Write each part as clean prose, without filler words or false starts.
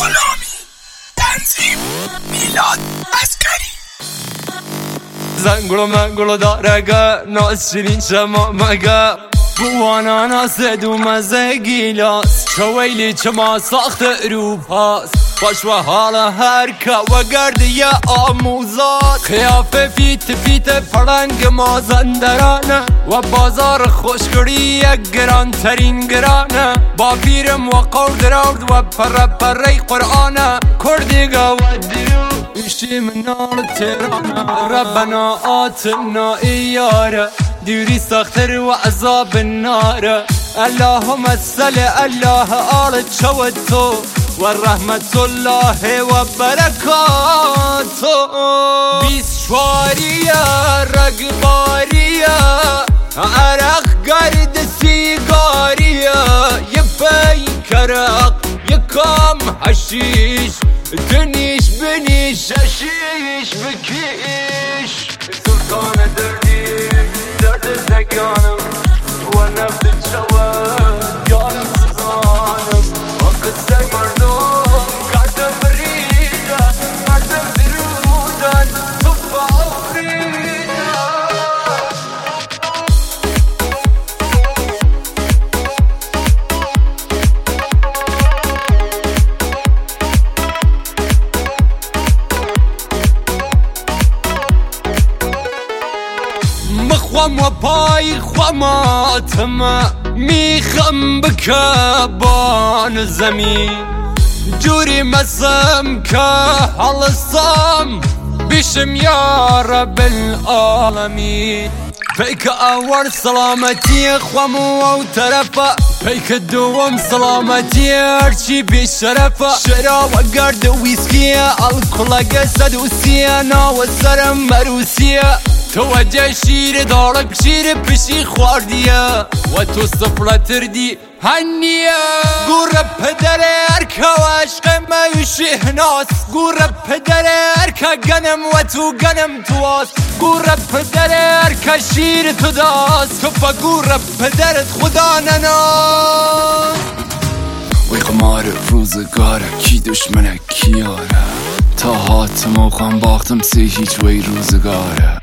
غلامی، تنظیم میلاد عسکری. زنگلو منگلو دارگه ناز شیرین شما مگه بوانا ناسد و مزه گیلاس چه ویلی چه ما ساخت اروپاست باش و حال هرکه و گردی آموزات خیافه فیت پرنگ مازندرانه و بازار خوشگری یک گران ترین گرانه با پیرم و قول درود و پره قرآنه کردیگه و دیو ایشی منال تیرانه ربنا آتنا ایاره دیوری ساختر و عذاب النار اللهم صل الله آل چوتو و رحمت الله و برکاتو بیسشواریه رگباریه عرق گرد سیگاریه یه پیکرق یه کام حشیش دنیش بنیش ششیش بکیش سلطان دردی درد زگانم و نفت شوه یارم سزانم و قصه مردم کردم بریده مردم درودن تو فاوریده مخوام و پای خواماتم میخم بکبان زمین جوری مسم که حلصم بشم یا رب العالمین پیک اول سلامتی خوام و طرفه پیک دوم سلامتی هرچی بیشرفه شرا و گرد ویسکیه الکلگه سدوسیه ناو سرم مروسیه توجه شیر دارک شیر پشی خواردیه و تو سفلتر دی هنیه گوره پدر ارکه و عشق میوشی هناس گوره پدر ارکه گنم و تو گنم تو آس گوره پدر ارکه شیر تو داست تو پا گوره پدرت خدا نناس وی قمار روزگاره کی دشمنه کی یاره تا هاتم و خان باختم سی هیچ وی روزگاره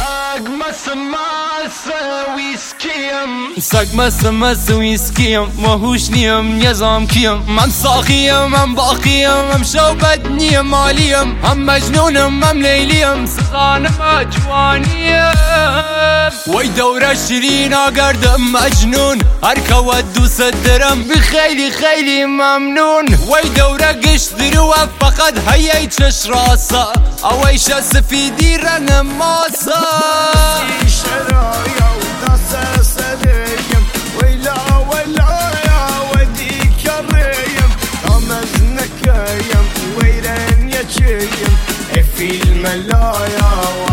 سگ مس ویسکیم و هوش نیم نظام کیم من ساقیم من باقیم هم شوبت نیم مالیم هم مجنونم هم لیلیم سخانم اجوانیم وی دوره شیرین آگردم مجنون هرکه و دوست درم بخیلی خیلی ممنون وی دوره گشت درو فقط هیای چش راسه اویش سفیدی رن ماسه شرايا وداس سديم ويلا يا وديك الريم رمزنك يم ويرن يا في الملايا